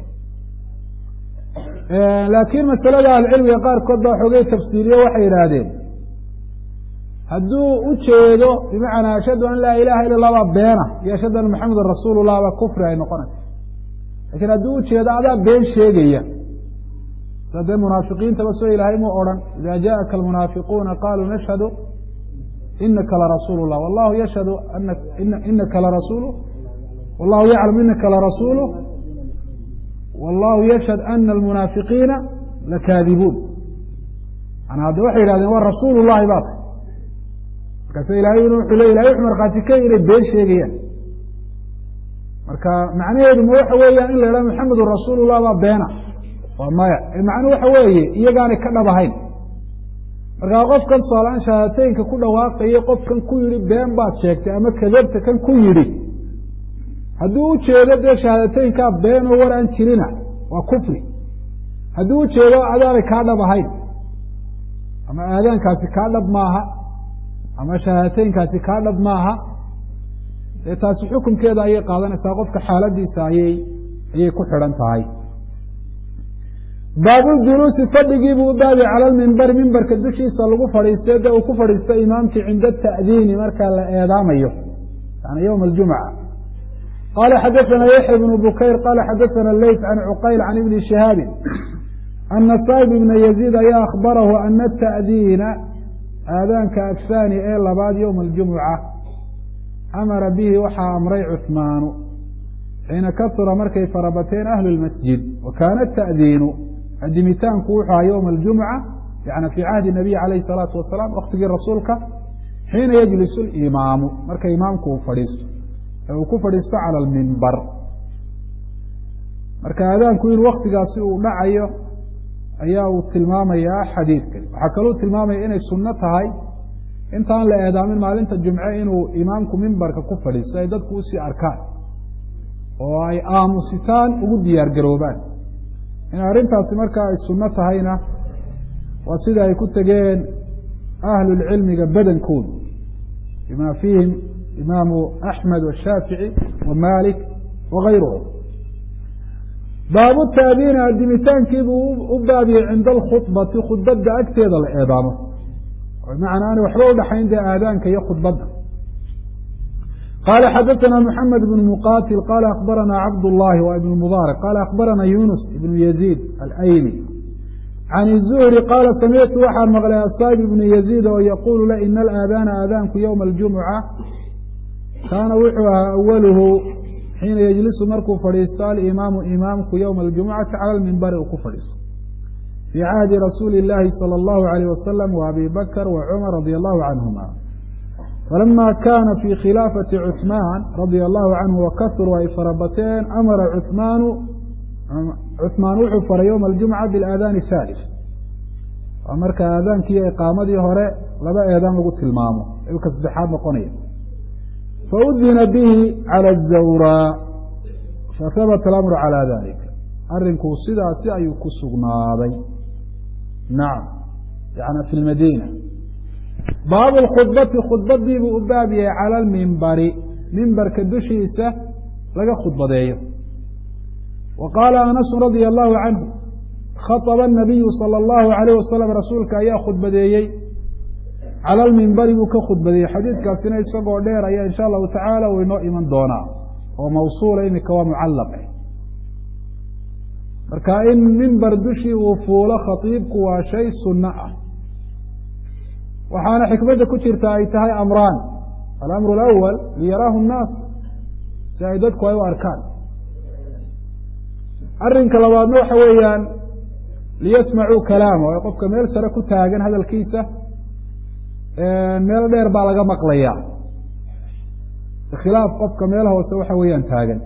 laakiin masalada ahlucilmiga qaarkood baa xoogay tafsiiliye waxay yidhaahdeen hadduu u jeedo bimacnaa ashhadu an laa ilaha ila اllah baa beena iyo ashhadu anna maxamedan rasuulu llah baa kufri ay noqonaysa lakiin hadduu u jeedo adaa been sheegaya sida dee munaafiqiintaba soo ilaahay mu odhan ida jaءaka almunaafiquuna qaluu nashhadu inaka larasuulu الlah wallahu yashhadu inaka larasuulu wallahu yaclam inaka larasuulu wallahu yashhad ana almunaafiqiina lakaadibuun an hadda waxay yihahdeen waa rasuul llahi baa tahay markaasa ilahay wuxuu le ilahay wuxu markhaati ka inay been sheegayaan marka macnaheedu ma waxa weeyaan in la idhaha maxamedun rasuul llah baa beena waa maya macnuu waxa weeye iyagaanay ka dhab ahayn markaa qofkan tusaalahaan shahaadateynka ku dhawaaqayay qofkan ku yidhi been baad sheegtay ama kadabta kan ku yidhi hadduu u jeedo dee shahaadateynkaa been oo war aan jirina waa kufri hadduu u jeedo adaanay kaa dhab ahayn ama aadaankaasi kaa dhab maaha ama shahaadateynkaasi kaa dhab maaha dee taasi xukunkeeda ayay qaadanaysaa qofka xaaladiisa ayay ayay ku xidhan tahay baabuljuluusi fadhigiibuu u baabi cala lmimbari mimbarka dushiisa lagu fadhiistay de uu ku fadhiista imaamkii cinda ta'diini markaa la eedaamayo yani ywma aljumca qala xadaثana yaxya bnu bukayr qala xadaثana leyt can cuqayl can ibni shihaabin ana saib ibna yaziid ayaa akhbarahu ana ta'diina aadaanka aghaani ee labaad ywma aljumuca amara bihi waxaa amray cuhmaanu xiina katura markay farabateen ahlu lmasjid wa kaana ta'diinu adimitaanku wuxuu aha ywma aljumca yani fii cahdi nabiy calayhi salaatu wasalaam waktigii rasuulka xiina yajlisu limaamu marka imaamku uu fadhiisto ee uu ku fadhiisto cala almimbar marka aadaanku in waktigaasi uu dhacayo ayaa uu tilmaamayaa xadiidkani waxaa kaluu tilmaamaya inay sunno tahay intaan la eedaamin maalinta jumce inuu imaamku mimbarka ku fadhiisto ay dadku usii arkaan oo ay aamusitaan ugu diyaar garoobaan in arrintaasi markaa ay sunno tahayna waa sida ay ku tegeen ahlulcilmiga badankoodu bima fiihim imaamu axmed washaafici wa malik wagayruhum baabu taadiini adimitaankiibuu u baabiyey cinda alkhudbati khudbadda agteeda la eedaamo bimacnaa aanay waxba udhaxayn dee aadaanka iyo khudbadda qala xadaثna mحamed بن mqatil qala akhbarana cabdالlahi wa ibn mubaarak qala akhbarana yunus ibn yaziid alayli can الzuhri qaala samictu waxaan maqlay asaib ibn yaziid oo yaqulu la ina alaadaana aadaanku ywma اljumuca kaana wuxuu ahaa awaluhu xiina yejlisu markuu fadhiisto alimaamu imaamku ywma اljumucati cala lmimbari uu ku fadhiisto fii cahdi rasuuli اllahi salى اllahu عalيh wasalam wa abi bakr wa cumar radi allahu canhuma falama kaana fii khilaafati cuثmaan radia allahu canhu wakahuruu ay farabateen amara cumaanu cuثmaan wuxuu faray ywma aljumca biاlaadaani haalis waa marka aadaankiiyo iqaamadii hore laba eedaan lagu tilmaamo ayuu ka saddexaad noqonaya faudina bihi calى الzawraa fahabata alamru calى dalik arinkuu sidaasi ayuu ku sugnaaday nacam yani fi lmadiina baabu lkhudbati khudbadii buu u baab yahay cala almimbari mimbarka dushiisa laga khudbadeeyo wa qaala anasu radia allahu canhu khaطba الnabiyu salى اllahu alayh wasalam rasuulka ayaa khudbadeeyey cala almimbari buu ka khudbadeeyey xadiidkaasina isagoo dheer ayaa insha allahu tacaala uu inoo iman doonaa oo mawsuula imika waa mucallaq marka in mimbar dushii uu fuulo khatiibku waa shay sunno ah waxaana xikmadda ku jirta ay tahay amraan alamru alawal liyaraahu nnaas si ay dadku ay u arkaan arrinka labaadna waxa weeyaan liyasmacuu kalaama oo qofka meel sare ku taagan hadalkiisa meel dheer baa laga maqlayaa bikhilaaf qofka meel hoose waxa weeyaan taagan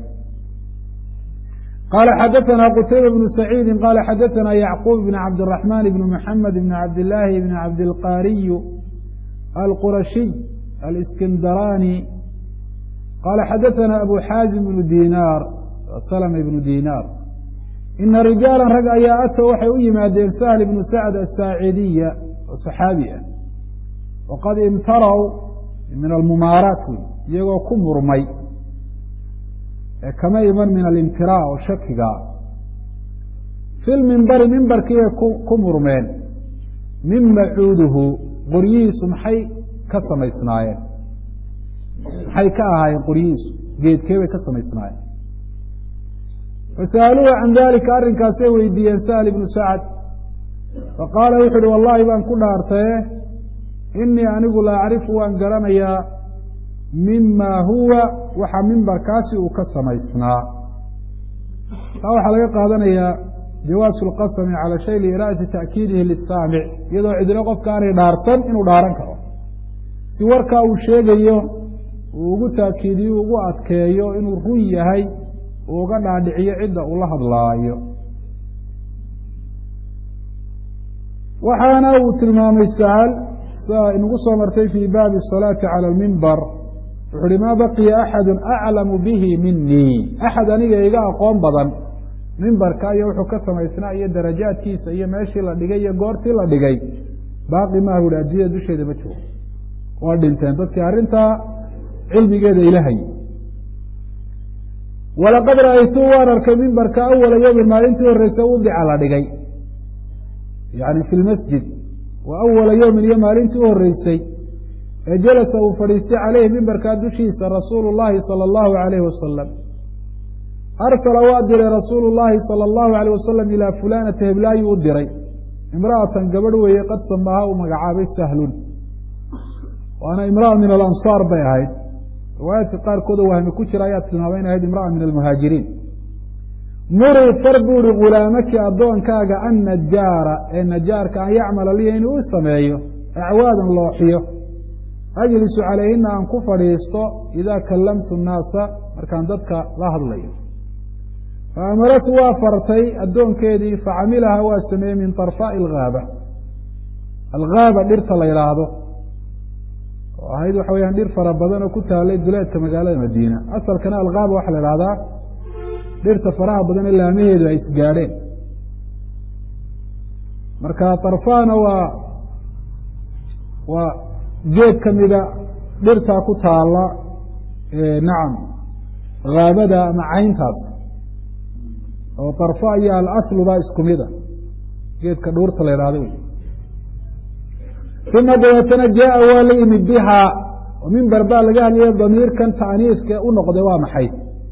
qala xadaثna qtayba bnu saciidi qala xadaثna yacquub bn cabdالرaحman bn mحamed bn cabdالlahi bn cabdilqariy alqurashiy aliskindaraani qala xadaثna abu xaazim bnu dinar slm bnu dinar ina rijaala rag ayaa atow waxay u yimaadeen sahl bnu sacd asaacidiya oo saxaabi ah waqad imtaraw min almumaaraat wey iyagoo ku murmay ee kama iman min alimtira oo shakigaa fi lmimbari mimbarkiibay ku murmeen min macuuduhu qoryihiisu maxay ka samaysnaayeen maxay ka ahaayeen qoryihiisu geedkee bay ka samaysnaayeen fasa'aluuhu can dalika arrinkaasay weydiiyeen sahl ibnu sacd faqaala wuxu uhi wallahi baan ku dhaartaye inii anigu la acrifu waan garanayaa mima huwa waxa mimbarkaasi uu ka samaysnaa. taa waxaa laga qaadanayaa jawaasu lqasmi cala shay liiraadati ta'kiidihi lisaamic, iyadoo cidlo qofka aanay dhaarsan inuu dhaaran karo, si warkaa uu sheegayo uu ugu taakiidiyo ugu adkeeyo inuu run yahay, uu uga dhaadhiciyo cidda uu la hadlaayo. waxaana uu tilmaamay sahal sia inagu soo martay fii baabi asalaati cala almimbar, wuxu uhi maa baqiya axadu aclamu bihi minii, axad aniga iga aqoon badan mimbarka iyo wuxuu ka samaysnaa iyo darajaadkiisa iyo meeshii la dhigay iyo goortii la dhigay, baaqi maaha uhi adduunyada dusheeda ma joogo, waa dhinteen dadkii arrintaa cilmigeeda ilahay. walaqad ra'aytuu waan arkay mimbarka awala yowmin, maalintii horeysa udica la dhigay, yani fi lmasjid, wa awala yowmin iyo maalintii u horeysay ee jalasa uu fadhiistay caleyhi mimbarkaa dushiisa rasuulu llahi sala allahu alayhi wasalam. arsala waa diray rasuulu llahi sala allahu alayh wasalam ilaa fulanata heblaayu u diray, imra'atan gabadh weeye qad samaaha uu magacaabay sahlun, waana imra'a min alansaar bay ahayd. riwaayaadka qaarkooda wahmi ku jira ayaa tilmaamay in ahayd imra'a min almuhaajiriin. murii far buuri ghulaamaki addoonkaaga an najaara ee najaarka an yacmala liya inuu u sameeyo acwaadan looxiyo, ajlisu calayhina aan ku fadhiisto idaa kallamtu nnaasa markaan dadka la hadlayo. faamaratu waa fartay addoonkeedii facamilaha waa sameeyey min طarfaaءi alghaaba, alghaaba dhirta la yidhaahdo oo ahayd waxa weyaan dhir fara badan oo ku taalay duleedka magaalada madiina. asalkana alghaaba waxaa la ihahdaa dhirta faraha badan ee laamaheedu ay isgaadheen. marka طarfaana waa waa geed ka mida dhirtaa ku taala nacam haabada ama cayntaas, oo طarfa iyo alasluba isku mida, geedka dhuurta la yidhahdo wey. uma dabeetana jaa waa la yimid bihaa, oo mimbar baa laga hadlaya damiirkan taaniiska u noqday waa maxay?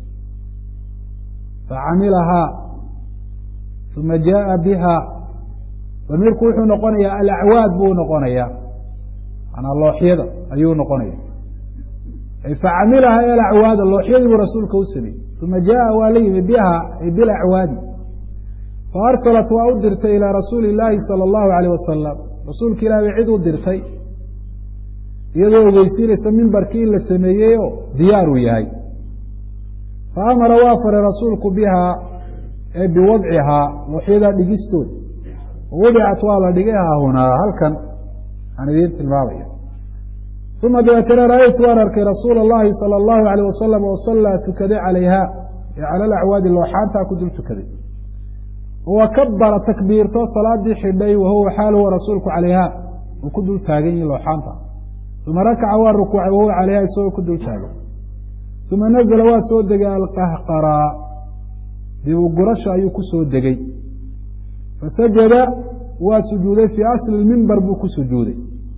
facamilahaa uma jaa biha, damiirku wuxuu noqonayaa alacwaad buu noqonayaa, manaa looxyada ayuu noqonaya. facamilahaa alacwaada, looxyadii buu rasuulka u sameeyey. uma jaa waa la yimid biha ay bilacwaadi, faarsalat waa u dirtay ilaa rasuuli illaahi sala allahu alayh wasalam, rasuulka ilah bay cid u dirtay iyadoo ogeysiinaysa mimbarkii in la sameeyey oo diyaar uu yahay. faamara waa faray rasuulku bihaa ee biwadcihaa, looxyadaa dhigistooda. wadicat waa la dhigay haahunaa, halkan aan idiin tilmaamaya. uma dabeetana ra'aytu waan arkay rasuula اllahi salى اllahu alayh wasalam oo sallaa tukaday calayha, ee cala alacwaadi looxaantaa ku dul tukaday. wa kabara takbiirto salaadii xidhay, wahuwa xaal huwa rasuulku calayha, uu ku dul taagan yihi looxaanta. uma rakaca waa rukuucay wahuwa calayha, isagoo ku dul taagan. uma nazla waa soo degay alqahqaraa, dib u gurasha ayuu ku soo degay. fasajada waa sujuuday fii asli mimbar buu ku sujuuday,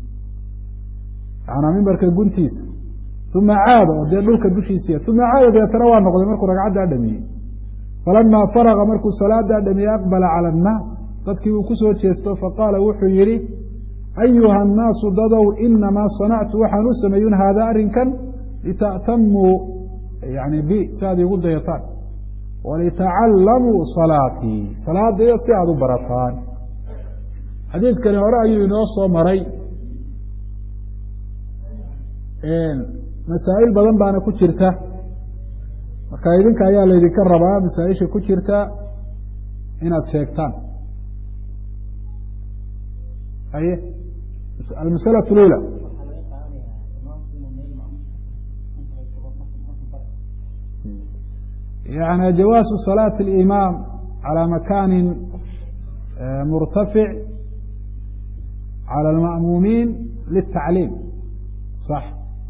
manaa mimbarka guntiisa. uma caada oo dee dhulka dushiisiya. uma caada deetana waa noqday markuu ragcaddaa dhameeyey. falamaa faraga markuu salaadaa dhameeyey aqbala cala annaas, dadkii uu ku soo jeesto faqaala wuxuu yihi ayuha annaasu dadow inamaa sanactu waxaan u sameeyun haadaa arrinkan lita'tamuu yani bi si aad igu dayataan, walitacallamuu salaatii salaadayda si aada u barataan. xadiidkani hore ayuu inoo soo maray, masaa'il badan baana ku jirta, marka idinka ayaa laydinka rabaa masaaisha ku jirta inaad sheegtaan. aye almasalaة اlأulى yani jawaasu salaaةi اlimaam calى makani murtafic calى اlma'muumiin litacliim. صح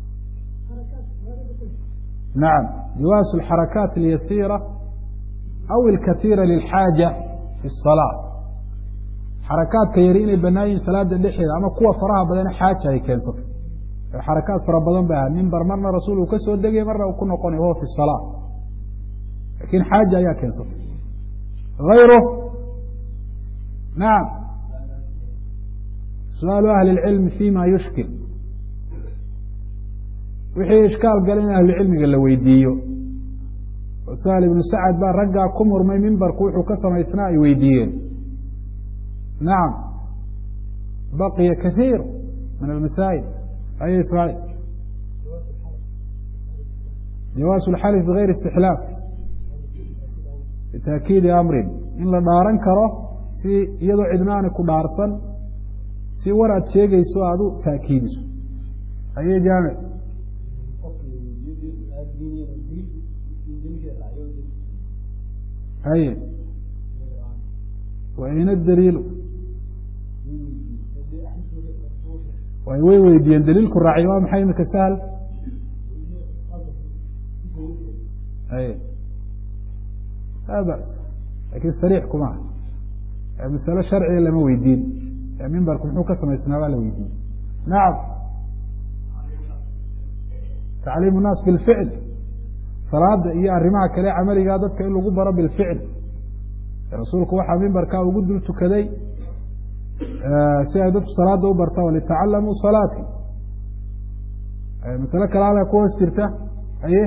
nacam jawaasu اlxarakaat اlyasiira aw اlkatiira lilxaaja fi الصalaaة, xarakaadka yari inay banaan yihin salaada dhexeeda, ama kuwa faraha badane xaaja ay keensatay. xarakaad fara badan ba aha, mimbar marna rasuul uu ka soo degay, marna uu ku noqonay wahuwa fi الصalaaة, lakin xaaja ayaa keensatay. غayru nacam su-aalu ahli اlcilmi fima yushkil wixii ishkaal gala in ahlucilmiga la weydiiyo sahl ibnu sacad baa raggaa ku murmay mimbarku wuxuu ka samaysnaa ay weydiiyeen nacam baqiya kaiir min almasaa'il ay ismaaciil jawaas اlxalf bigayr istixlaaf bitaakiidi amrin in la dhaaran karo si iyadoo cidnaani ku dhaarsan si war aad sheegayso aada u taakiidiso aye jaamic haye waina daliilu way way weydiiyeen daliilku raaciy waa maxay imika sahl haye laa ba's lakin sariix kuma ah masale sharciga lama weydiin mimbarku muxuu ka samaysnaa baa la weydiiyey nacam tacliim الnaas bilficl salaada iyo arrimaha kale camaligaa dadka in lagu baro bilficl rasuulku waxaa mimbarkaa ugu dul tukaday si ay dadku salaada u bartaan walitacalamu salaati masale kale ala ku hoos jirta aye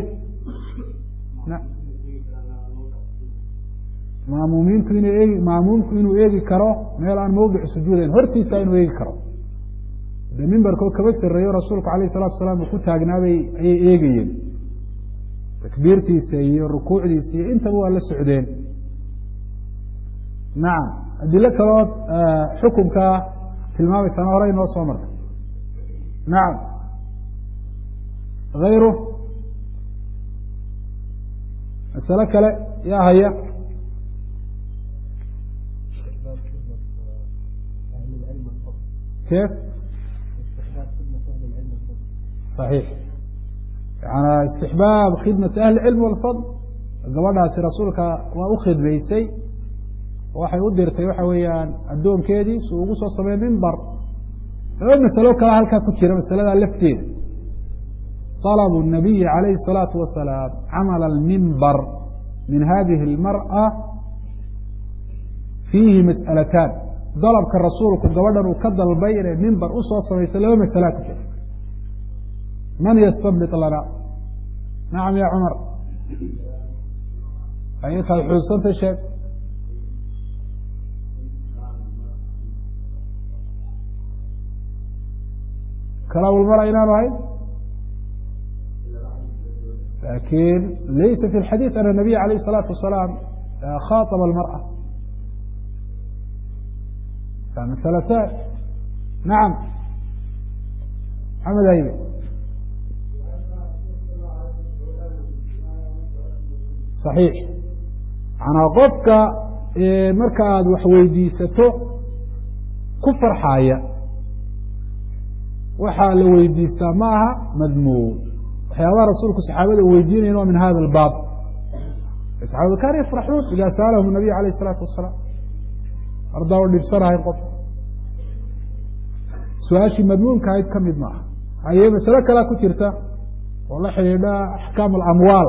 maamuumiintu ina eegi maamuumku inuu eegi karo meel aan mawdic sujuudayn hortiisa inuu eegi karo de mimbarkoo kaba sareeyo rasuulku alayh الsalatu asalaam uu ku taagnaabay ayay eegayeen takbiirtiisa iyo rukuucdiisa iyo intaba waa la socdeen nacam adilo kalood xukunka tilmaameysana hore inoo soo martay nacam hayru masale kale yaa haya kef صaxiix yana istixbaab khidmati ahli cilm walfadl gabadhaasi rasuulka waa u khidmaysay waxay u dirtay waxa weeyaan addoonkeedii si ugu soo sameey mimbar laba masalo kale halkaa ku jira masaladaa lafteeda طalabu الnabiyi calayhi الsalaatu wasalaam camala almimbar min hadihi اlmarأa fiihi mas'alataan dalabka rasuulku gabadhan uu ka dalbay inay mimbar usoo samayso laba masalaa ku jira man ystabit lana nacam ya cumar ay taad xuudsanta sheeg kalaamulmara inaanu ahayn lakin laysa fi اlxadiiث an الnabiy alayh الsalaatu wasalaam khaطba اlmarأة masalatan nacam maxamed aybe صaxiix manaa qofka marka aada wax weydiisato ku farxaaya waxaa la weydiistaa ma aha madmuun waxyaabaha rasuulku saxaabada u weydiinayan waa min hada اlbaab saxaabadu kaana yafraxuun ida sa'alahum الnabiy alayh الsalaatu wasalaam ardaa u dhibsanahay qof su-aashii madmuunka ahayd ka mid maaha haye masalo kalea ku jirta oo la xidhiidha axkaam alamwaal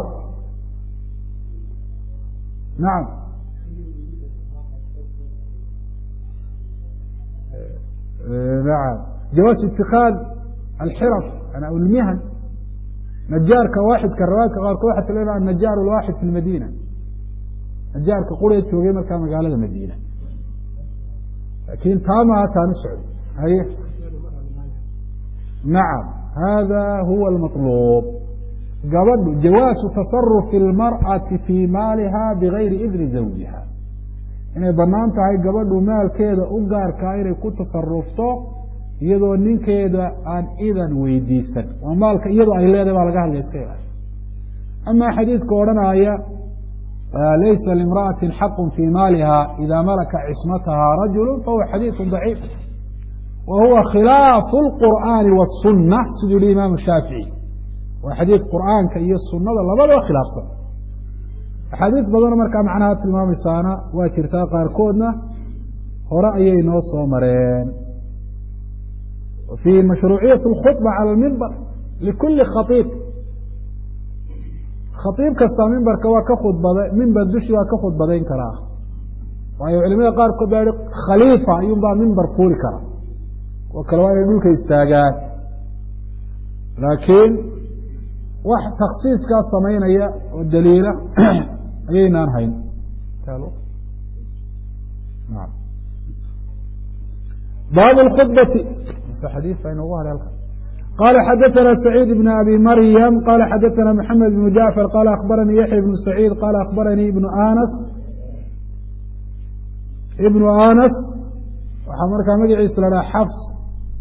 nacam nacam jawaas itikaad alxiraf ana lmihan najaarka waaxidka rawaadka qaarkood waxaa tala annajaar alwaaxid fi lmadina najaarka quree joogay markaa magaalada madiina lakin taa maaha taanu socdo haye nacam hada huwa almaطluub gabadhu jawaasu tasarufi اlmarأati fii maaliha bigayri idni zawjiha inay banaan tahay gabadhu maalkeeda u gaarkaa inay ku tasarufto iyadoo ninkeeda aan idan weydiisan oo maalka iyadoo ay leedahay baa laga hadlaya iska ilaali ama xadiidka odhanaya laysa limra'ati xaqu fii maaliha ida malaka cismataha rajulu fahuwa xadiiثu ضaciif wa huwa khilaafu اlqur'aani wالsuna siduu yihi imaamu shaafiعي waa xadiid qur'aanka iyo sunada labadaba khilaafsan axaadiis badanoo markaa macnaha tilmaamaysaana waa jirtaa qaarkoodna hore ayay noo soo mareen fii mashruuciyaة اlkhuطba calى اlmimbar likuli khaiib khaiib kastaa mimbarka waa ka khudbada mimbar dushi waa ka khudbadayn karaa waayo culimada qaarkood baa yihi khaliifa ayuun baa mimbar fuuli kara وكل واحد يقول كيستاجات لكن واحد تخصيص كالصمين هي والدليل أينا نهين قالوا نعم. باب الخطبة حديث فإن الله عليه قال حدثنا سعيد بن أبي مريم قال حدثنا محمد بن جعفر قال أخبرني يحيى بن سعيد قال أخبرني ابن آنس ابن آنس وحمر كان مجعي سلالة حفص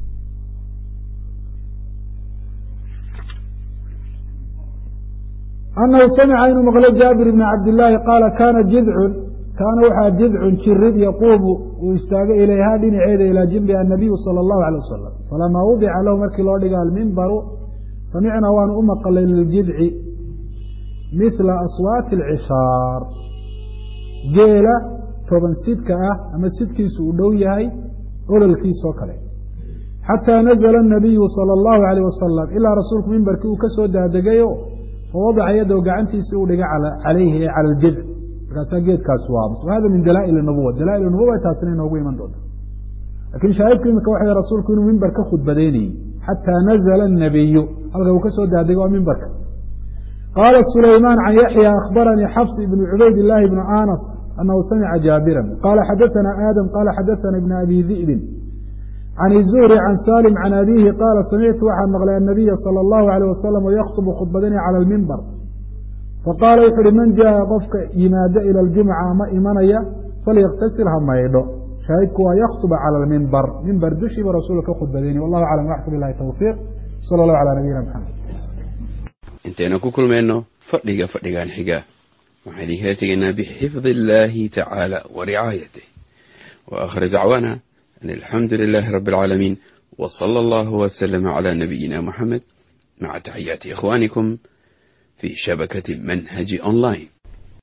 أنه سمع أنه مغلق جابر بن عبد الله قال كان جذع كان وحى جذع شرد يقوم ويستاق إليها دين عيد إلى جنب النبي صلى الله عليه وسلم فلما وضع له مركي الله قال المنبر سمعنا وأن أم قليل الجذع مثل أصوات العشار جيلة طبعا سيدك أه أما سيدك سودوية أولا الكيس وكله حتى نزل النبي صلى الله عليه وسلم إلا رسولك منبرك وكسود دقيقه فوضع يده وقعنتي سودك عليه على الجذع جيد كاسواب وهذا من دلائل النبوة دلائل النبوة تاسنين نوبي من دوت لكن شايف كلمة وحي رسول كونه منبر كخد بديني حتى نزل النبي ألقى وكسود هذا منبر قال سليمان عن يحيى أخبرني حفص بن عبيد الله بن آنس أنه سمع جابرا قال حدثنا آدم قال حدثنا ابن أبي ذئب عن الزهري عن سالم عن أبيه قال سمعت واحد مغلى النبي صلى الله عليه وسلم ويخطب خطبتين على المنبر فقال يحري من جاء قفك ينادى إلى الجمعة ما إيمانيا فليغتسلها ما يدو شاهدك ويخطب على المنبر منبر دشي ورسولك خطبتين والله أعلم وحفظ الله التوفيق صلى الله على نبينا محمد انتنا كل منه فضيقة فضيقة عن حقاه وحديثاتنا بحفظ الله تعالى ورعايته وآخر دعوانا أن الحمد لله رب العالمين وصلى الله وسلم على نبينا محمد مع تحيات إخوانكم في شبكة منهج أونلاين.